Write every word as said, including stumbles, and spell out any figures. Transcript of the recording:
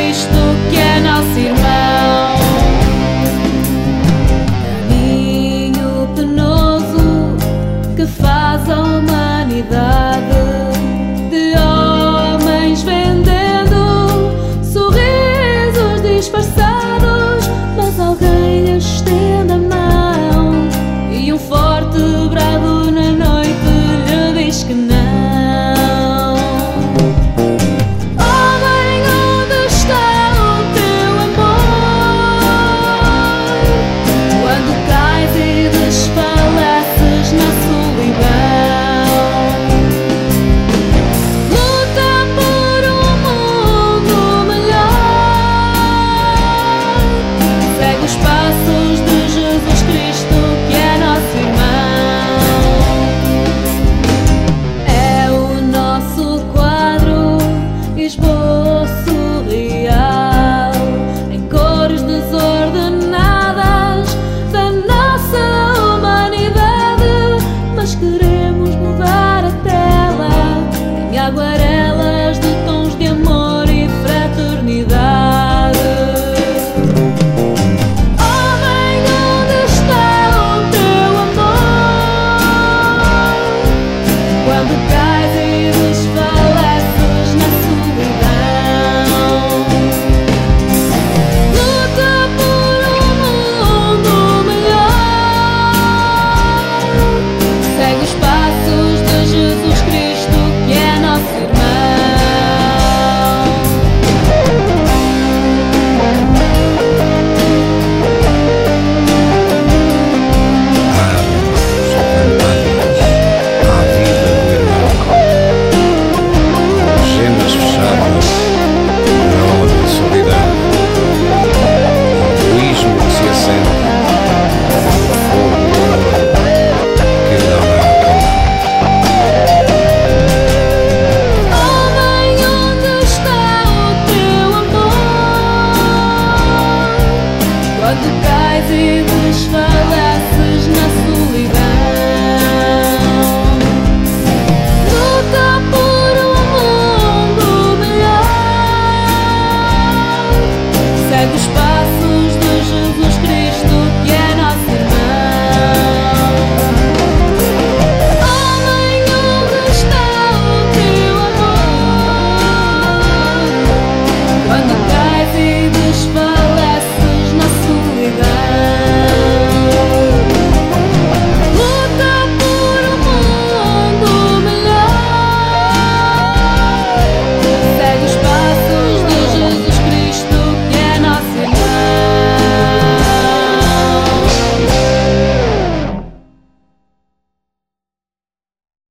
Cristo, que é nosso irmão. Caminho penoso que faz a humanidade, de homens vendendo sorrisos disfarçados, mas alguém lhe estende a mão e um forte brado na noite lhe diz que não. Homem, onde está o teu amor? Quando cais e desfaleces na solidão, luta por um mundo melhor, segue os passos de Jesus Cristo, que é nosso irmão. É o nosso quadro, esboço real, em cores desordenadas da nossa humanidade, mas queremos mudar a tela em aguarelas de tons de amor e fraternidade. Homem, onde está o teu amor? Quando cais e desfaleces na solidão, luta por um mundo melhor, segue os passos de Jesus Cristo, que é nosso irmão. À vida do irmão, agendas fechadas na onda de solidão, um egoísmo que se acende, fogo do amor que não dá acalmar. Homem, onde está o teu amor? Quando cais e desfaleces na solidão, luta por um mundo melhor, segue os passos